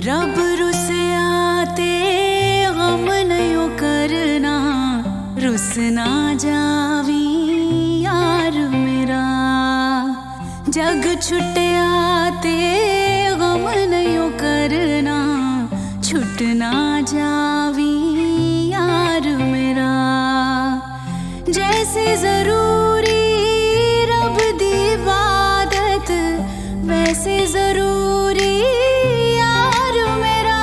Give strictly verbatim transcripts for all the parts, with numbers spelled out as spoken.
रब रुस आते गम नहीं करना, रुस ना जावी यार मेरा। जग छुट आते गम नहीं करना, छुट ना जावी यार मेरा। जैसे जरूरी रब दी इबादत, वैसे जरूरी यार मेरा,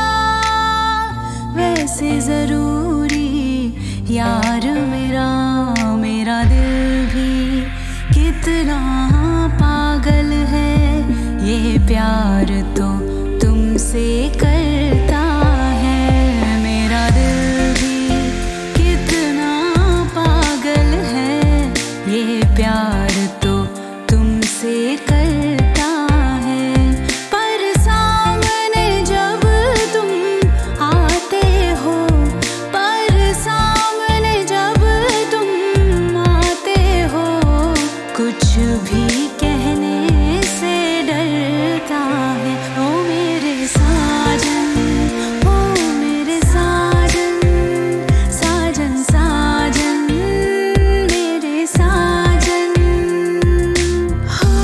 वैसे जरूरी यार मेरा। मेरा दिल भी कितना पागल है, ये प्यार तो तुमसे करता है। मेरा दिल भी कितना पागल है, ये प्यार तो तुमसे करता है। पर सामने जब तुम आते हो, पर सामने जब तुम आते हो, कुछ भी कहने से डरता है। ओ मेरे साजन, ओ मेरे साजन, साजन साजन मेरे साजन। हो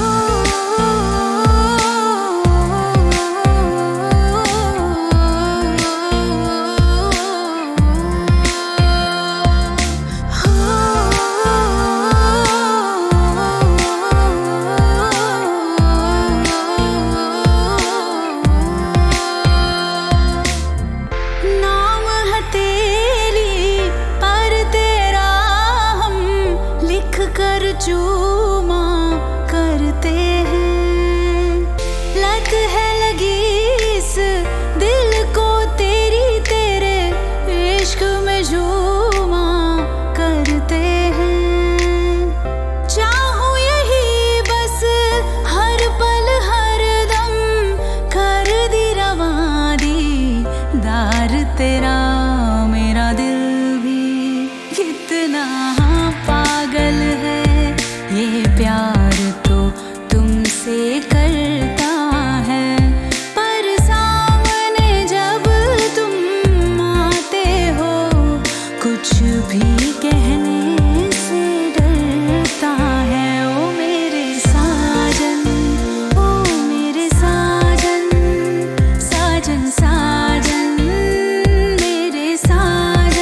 नाम है तेरी पर तेरा हम लिख कर चूमा करते हैं। लत है लगी इस दिल को तेरी, तेरे इश्क में झूमा करते हैं। चाहूं यही बस हर पल हर दम, कर दी रवा दीदार तेरा। मेरा दिल भी कितना पागल है, ये प्यार तो तुमसे करता है। पर सामने जब तुम आते हो, कुछ भी कहने से डरता है। ओ मेरे साजन, ओ मेरे साजन, साजन साजन मेरे साजन।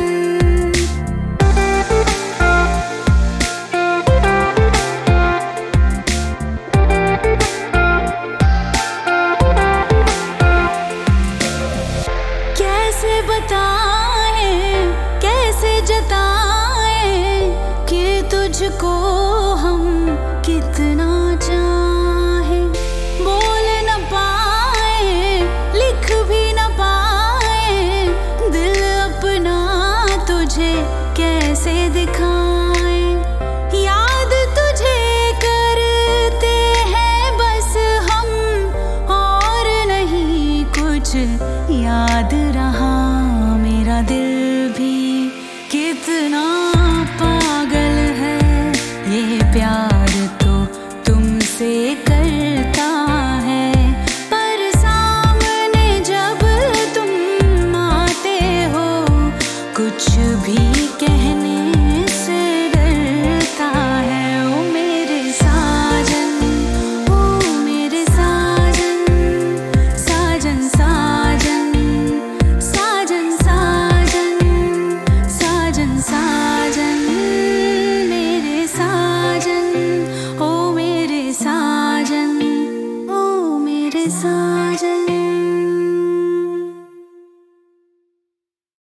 कैसे बताएं, कैसे जताएं कि तुझको हम कितना चाहें। बोल न पाए, लिख भी न पाए, दिल अपना तुझे कैसे दिखाएं। याद तुझे करते हैं बस हम, और नहीं कुछ याद रहा। मेरा दिल भी कितना पागल है, ये प्यार तो तुमसे करता है। पर सामने जब तुम आते हो, कुछ भी कहने से डरता है। ओ मेरे साजन, ओ मेरे साजन, साजन साजन, साजन साजन, साजन साजन मेरे साजन। ओ मेरे साजन, ओ मेरे साजन।